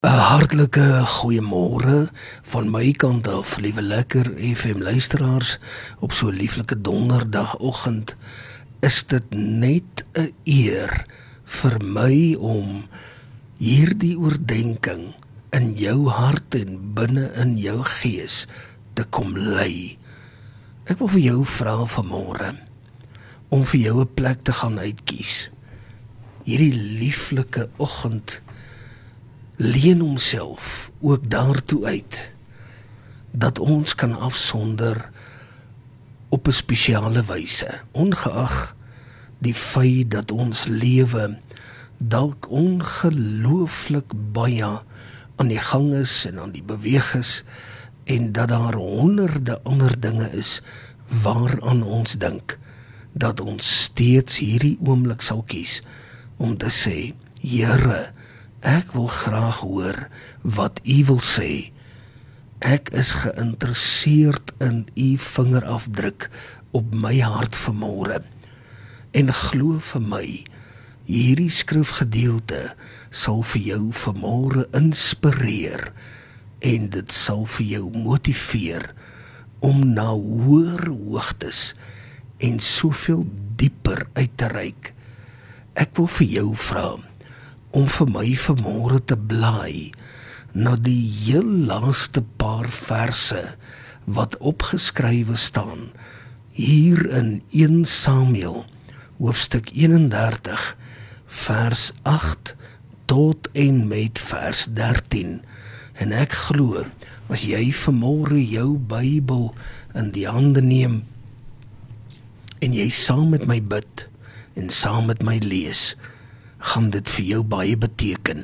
'n Hartlike goeiemôre van my kant af, liewe lekker FM luisteraars. Op so 'n lieflike donderdagoggend is dit net 'n eer vir my om hierdie oordeenking in jou hart en binne in jou gees te kom lei. Ek wil vir jou vra vanmôre om vir jou 'n plek te gaan uitkies. Hierdie lieflike oggend leen homself ook daartoe uit dat ons kan afsonder op 'n spesiale wyse, ongeag die feit dat ons lewe dalk ongelooflik baie aan die gang is en aan die beweeg is en dat daar honderde ander dinge is waaraan ons dink, dat ons steeds hierdie oomblik sal kies om te sê, Here, ek wil graag hoor wat U wil sê. Ek is geïnteresseerd in U vingerafdruk op my hart vanmôre. En glo vir my, hierdie skrifgedeelte sal vir jou vanmôre inspireer en dit sal vir jou motiveer om na hoër hoogtes en soveel dieper uit te reik. Ek wil vir jou vra om vir my vanmôre te blaai na die heel laaste paar verse wat opgeskrywe staan hier in 1 Samuel hoofstuk 31 vers 8 tot en met vers 13. En ek glo, as jy vanmôre jou Bybel in die hande neem en jy saam met my bid en saam met my lees, gaan dit vir jou baie beteken.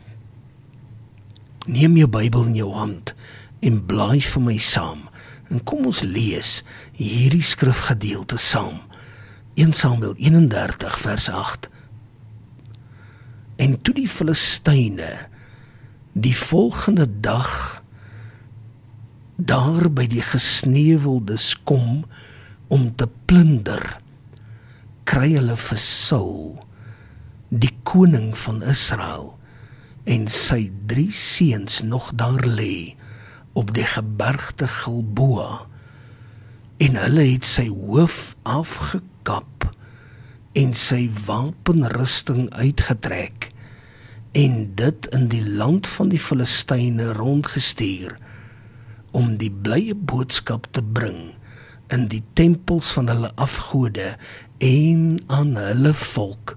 Neem jou Bybel in jou hand en blaai vir my saam en kom ons lees hierdie skrifgedeelte saam. 1 Samuel 31 vers 8. En toe die Filistyne die volgende dag daar by die gesneuweldes kom om te plunder, kry hulle vir Saul, die koning van Israel, en sy 3 seuns nog daar lê op die gebergte Gilboa, en hulle het sy hoof afgekap en sy wapenrusting uitgetrek en dit in die land van die Filistyne rondgestuur om die blye boodskap te bring in die tempels van hulle afgode en aan hulle volk.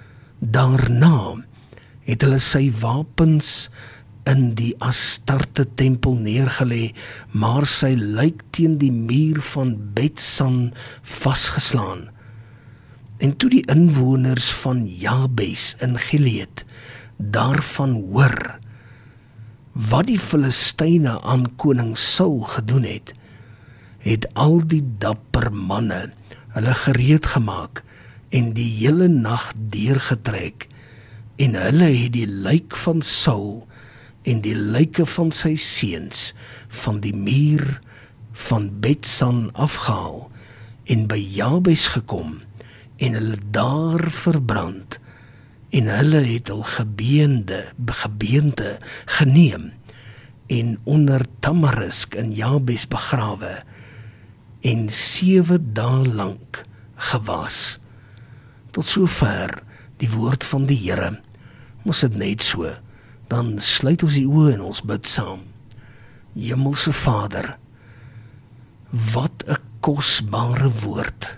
Daarna het hulle sy wapens in die Astarte tempel neergelê, maar sy lijk teen die muur van Betsan vasgeslaan. En toe die inwoners van Jabes in Gilead daarvan hoor wat die Filistyne aan koning Saul gedoen het, het al die dapper manne hulle gereed gemaak en die hele nag deurgetrek, en hulle het die lijk van Saul en die lyke van sy seuns van die muur van Betsan afgehaal en by Jabes gekom en hulle daar verbrand, en hulle het hul gebeente geneem en onder tamarisk in Jabes begrawe en 7 dae lank gewas. Tot sover die woord van die Here. Ons dit net so, dan sluit ons die oë en ons bid saam. Hemelse Vader, wat 'n kosbare woord.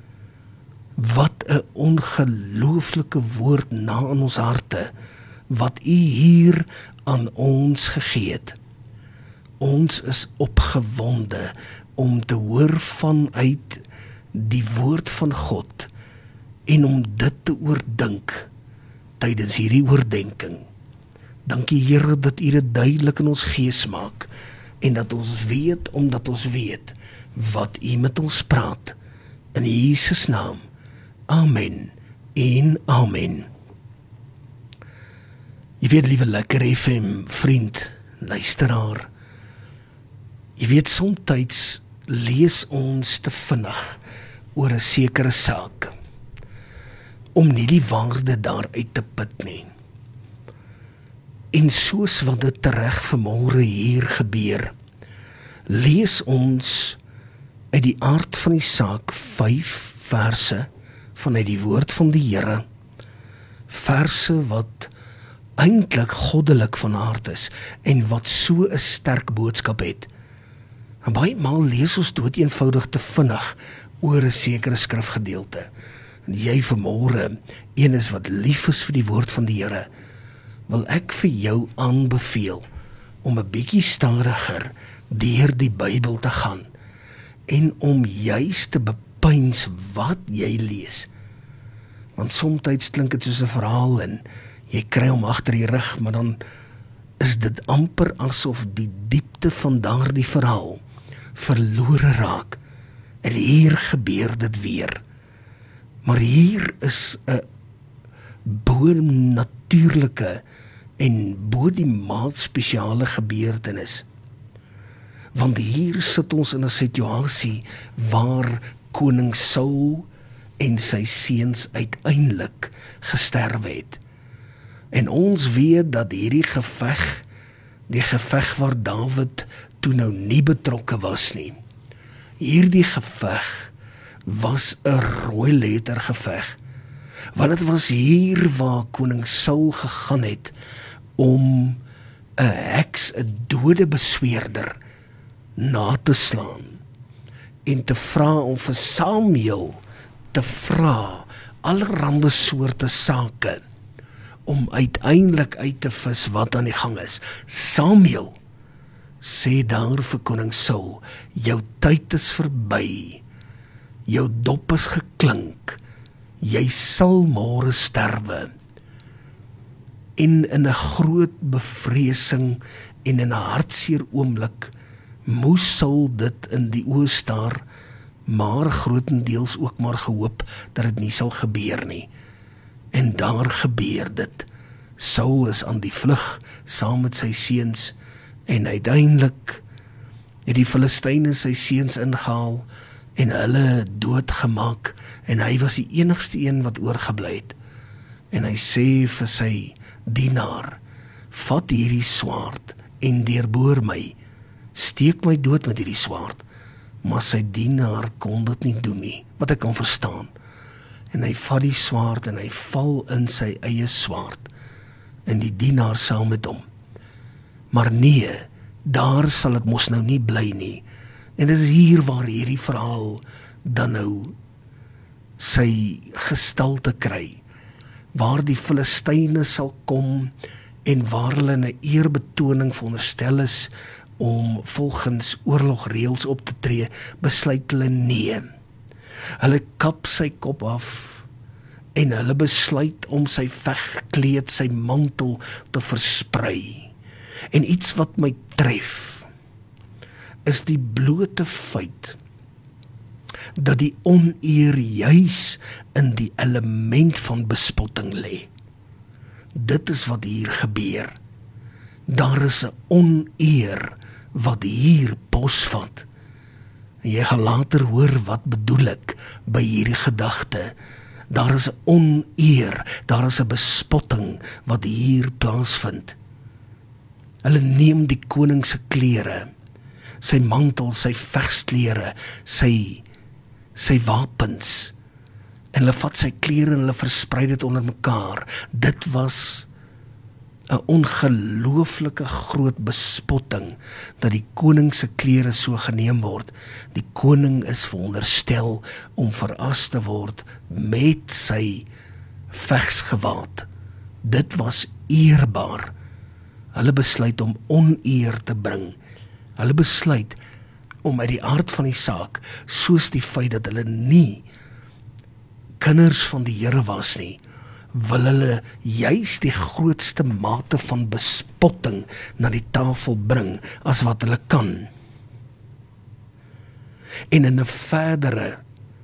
Wat 'n ongelooflike woord na in ons harte, wat U hier aan ons gegee het. Ons is opgewonde om te hoor vanuit die woord van God en om dit te oordink tydens hierdie oordeenking. Dankie Here dat U dit duidelik in ons gees maak en dat ons weet, omdat ons weet wat U met ons praat. In Jesus naam. Amen en amen. Jy weet, liewe lekker FM vriend, luisteraar, jy weet, somtyds lees ons te vinnig oor 'n sekere saak, om nie die waarde daaruit te put nie. En soos wat dit tereg vanmôre hier gebeur, lees ons uit die aard van die saak 5 verse vanuit die woord van die Here, verse wat eintlik goddelik van aard is en wat so 'n sterk boodskap het. En baie maal lees ons doeteenvoudig te vinnig oor 'n sekere skrifgedeelte. En jy vanmôre, een is wat lief is vir die woord van die Here, wil ek vir jou aanbeveel om 'n bietjie stadiger deur die Bybel te gaan en om juis te bepeins wat jy lees. Want soms klink dit soos 'n verhaal en jy kry hom agter die rug, maar dan is dit amper asof die diepte van daardie verhaal verlore raak. En hier gebeur dit weer. Maar hier is 'n bo-natuurlike en bo die maat spesiale gebeurtenis. Want hier sit ons in 'n situasie waar koning Saul en sy seuns uiteindelik gesterwe het. En ons weet dat hierdie geveg, die geveg waar Dawid toe nou nie betrokke was nie, hierdie geveg was 'n rooi letter geveg, want dit was hier waar koning Saul gegaan het om 'n heks, 'n dode besweerder na te slaan en te vra om vir Samuel te vra allerhande soorte sake om uiteindelik uit te vis wat aan die gang is. Samuel sê daar vir koning Saul, jou tyd is verby, jou dop is geklink, jy sal môre sterwe. En in 'n groot bevreesing en in 'n hartseer oomblik moes Saul dit in die oë staar, maar grootendeels ook maar gehoop dat dit nie sal gebeur nie. En daar gebeur dit. Saul is aan die vlug saam met sy seuns en uiteindelik het die Filistyne sy seuns ingehaal en hulle doodgemaak en hy was die enigste een wat oorgebly het. En hy sê vir sy dienaar, vat hierdie swaard en deurboor my, steek my dood met hierdie swaard. Maar sy dienaar kon dit nie doen nie, wat ek kan verstaan. En hy vat die swaard en hy val in sy eie swaard en die dienaar saam met hom. Maar nee, daar sal dit mos nou nie bly nie. En dit is hier waar hierdie verhaal dan nou sy gestalte kry, waar die Filistyne sal kom en waar hulle 'n eerbetoning veronderstel is om volgens oorlogreëls op te tree, besluit hulle nee. Hulle kap sy kop af en hulle besluit om sy vegkleed, sy mantel te versprei. En iets wat my tref is die blote feit dat die oneer juis in die element van bespotting lê. Dit is wat hier gebeur. Daar is 'n oneer wat hier posvat. En jy gaan later hoor wat bedoel ek by hierdie gedagte. Daar is 'n oneer, daar is 'n bespotting wat hier plaasvind. Hulle neem die koning se klere, sy mantel, sy vegsklere, sy wapens, en hulle vat sy klere en hulle versprei dit onder mekaar. Dit was 'n ongelooflike groot bespotting dat die koning se klere so geneem word. Die koning is veronderstel om veras te word met sy vegsgewaad. Dit was eerbaar. Hulle besluit om oneer te bring. Hulle besluit om uit die aard van die saak, soos die feit dat hulle nie kinders van die Here was nie, wil hulle juis die grootste mate van bespotting na die tafel bring as wat hulle kan. En in 'n verdere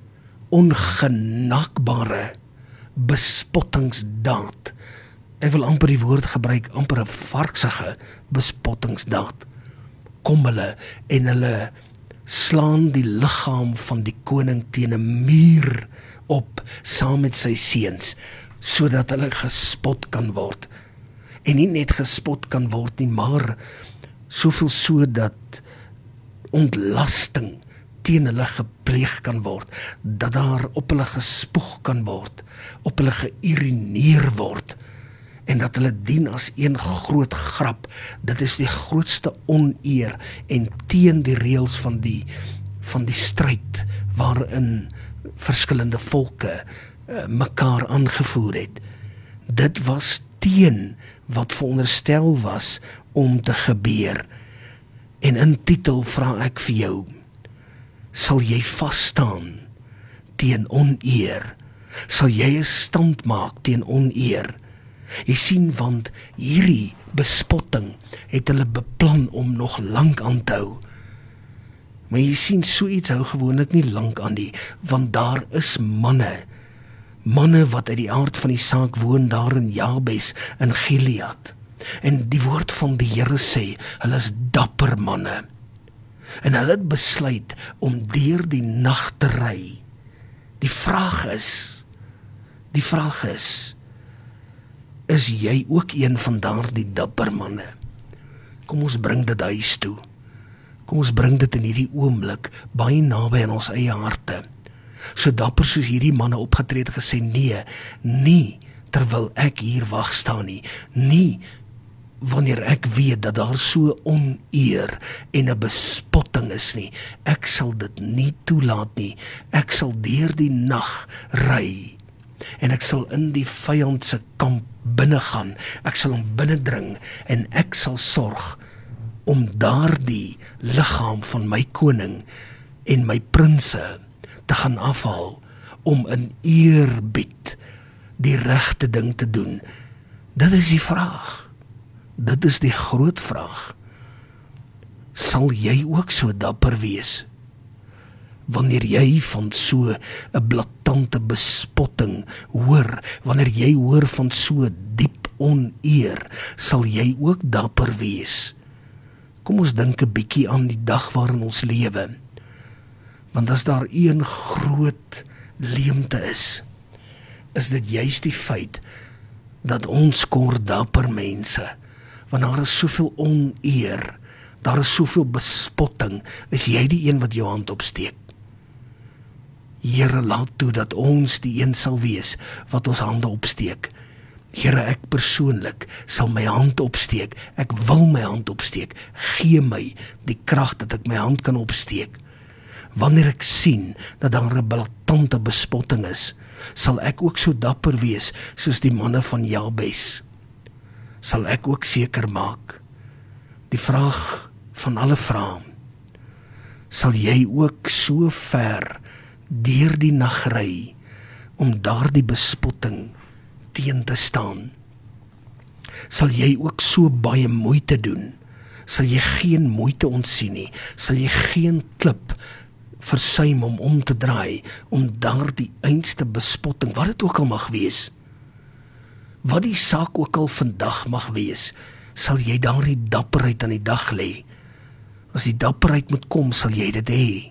ongenaakbare bespottingsdaad, ek wil amper die woord gebruik, amper 'n varksige bespottingsdaad, kom hulle en hulle slaan die liggaam van die koning teen 'n muur op saam met sy seuns, sodat hulle gespot kan word. en nie net gespot kan word nie, maar soveel so dat ontlasting teen hulle gepleeg kan word, dat daar op hulle gespoeg kan word, op hulle geurineer word, en dat hulle dien as een groot grap. Dit is die grootste oneer en teen die reëls van die stryd waarin verskillende volke mekaar aangevoer het. Dit was teen wat veronderstel was om te gebeur. En in titel vra ek vir jou, sal jy vasstaan teen oneer? Sal jy 'n stand maak teen oneer? Jy sien, want hierdie bespotting het hulle beplan om nog lank aan te hou. Maar jy sien, so iets hou gewoonlik nie lank aan nie, want daar is manne wat uit die aard van die saak woon daar in Jabes in Gilead. En die woord van die Here sê, hulle is dapper manne. En hulle het besluit om deur die nag te ry. Die vraag is jy ook een van daardie dapper manne? Kom ons bring dit huis toe. Kom ons bring dit in hierdie oomblik baie naby aan ons eie harte. So dapper soos hierdie manne opgetree het, gesê, nie terwyl ek hier wag staan nie wanneer ek weet dat daar so oneer en 'n bespotting is nie. Ek sal dit nie toelaat nie. Ek sal deur die nag ry en ek sal in die vyand se kamp binne gaan. Ek sal hom binnendring en ek sal sorg om daardie liggaam van my koning en my prinse te gaan afhaal, om in eerbied die regte ding te doen. Dit is die vraag. Dit is die groot vraag. Sal jy ook so dapper wees? Wanneer jy van so 'n blaatante bespotting hoor, wanneer jy hoor van so diep oneer, sal jy ook dapper wees? Kom ons dink 'n bietjie aan die dag waarin ons lewe. Want as daar een groot leemte is dit juist die feit dat ons kor dapper mense, want daar is soveel oneer, daar is soveel bespotting, is jy die een wat jou hand opsteek? Here, laat toe dat ons die een sal wees wat ons hande opsteek. Here, ek persoonlik sal my hand opsteek, ek wil my hand opsteek, gee my die krag dat ek my hand kan opsteek. Wanneer ek sien dat daar 'n blaatante bespotting is, sal ek ook so dapper wees soos die manne van Jabes. Sal ek ook seker maak, die vraag van alle vrae, sal jy ook so ver deur die nag ry om daardie bespotting teen te staan? Sal jy ook so baie moeite doen? Sal jy geen moeite ontsien nie? Sal jy geen klip versuim om te draai, om daardie einste bespotting, wat dit ook al mag wees, wat die saak ook al vandag mag wees, sal jy daardie dapperheid aan die dag lê? As die dapperheid moet kom, sal jy dit hê?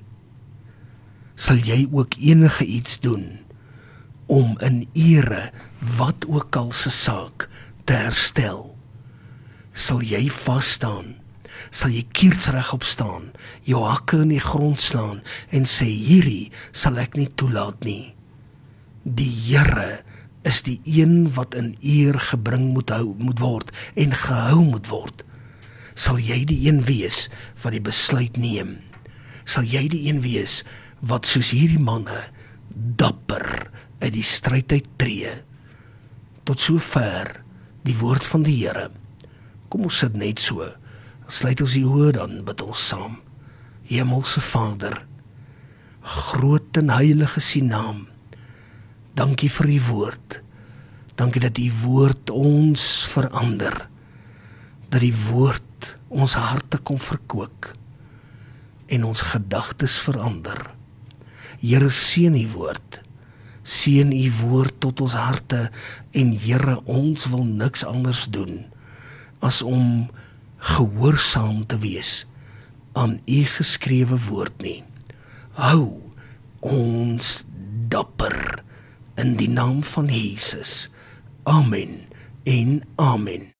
Sal jy ook enige iets doen om in ere wat ook al se saak te herstel? Sal jy vas staan? Sal jy kiersreg opstaan, jou hakke in die grond slaan en sê, hierdie sal ek nie toelaat nie? Die Here is die een wat in eer gebring moet word en gehou moet word. Sal jy die een wees wat die besluit neem? Sal jy die een wees wat soos hierdie manne dapper uit die stryd uittree? Tot sover die woord van die Here. Kom ons sit net so, sluit ons die oë, dan bid ons saam. Hemelse Vader, groot en heilig is U naam. Dankie vir U woord. Dankie dat U woord ons verander. Dat die woord ons harte kom verkoop en ons gedagtes verander. Here, seën U woord. Seën U woord tot ons harte en Here, ons wil niks anders doen as om gehoorsaam te wees aan U geskrewe woord nie. Hou ons dapper in die naam van Jesus. Amen en amen.